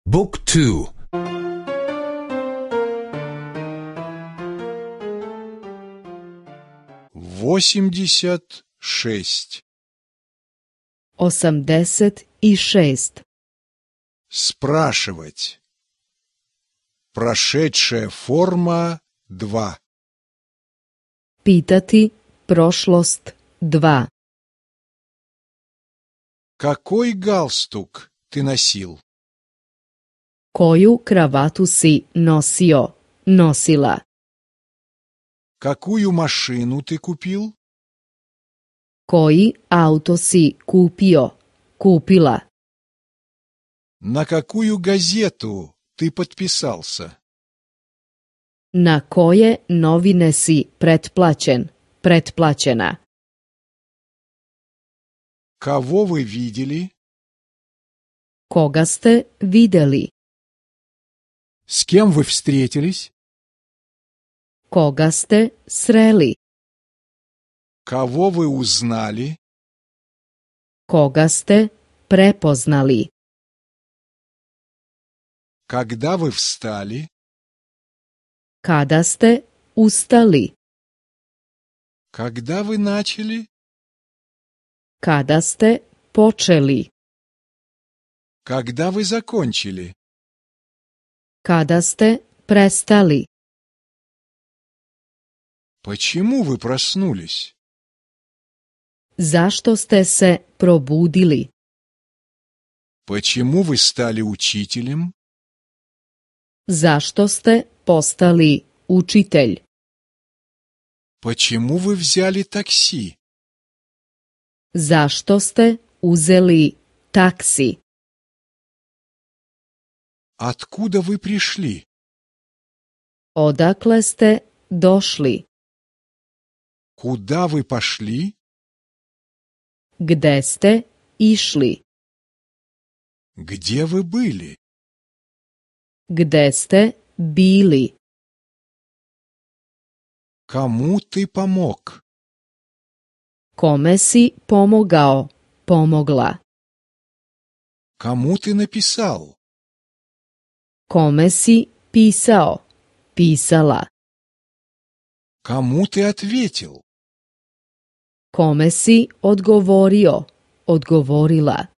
بوك تو 86. 86. Спрашивать. Прошедшая форма 2. Pitati prošlost 2. Какой галстук ты носил? Koju kravatu si nosio, nosila? Какую машину ты купил? Koji auto si kupio, kupila? На какую газету ты подписался? Na koje novine si pretplaćen, pretplaćena? Кого вы видели? Koga ste videli? С кем вы встретились? Koga ste sreli? Кого вы узнали? Koga ste prepoznali? Когда вы встали? Kada ste ustali? Когда вы начали? Kada ste počeli? Когда вы закончили? Kada ste prestali? Почему вы проснулись? Zašto ste se probudili? Почему вы стали учителем? Zašto ste postali učitelj? Почему вы взяли такси? Zašto ste uzeli taksi? Откуда вы пришли? Odakle ste došli? Куда вы пошли? Gde ste išli? Где вы были? Gde ste bili? Кому ты помог? Kome si pomogao, pomogla? Кому ты написал? Kome si pisao, pisala? Кому ты ответил? Kome si odgovorio, odgovorila?